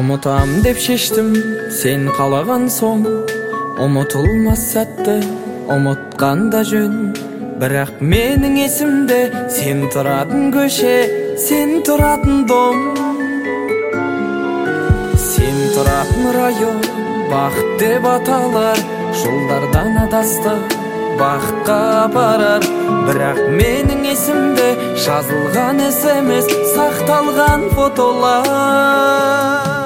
Ұмытам деп шештім, сен қалаған соң. Ұмытылмас сәтті ұмытқанда жөн. Бірақ менің есімде сен тұратын көше, сен тұратын дом, сен тұратын район бақыт деп аталар. Жолдардан адасты бақытқа апарар. Бірақ менің есімде жазылған SMS, сақталған фотолар.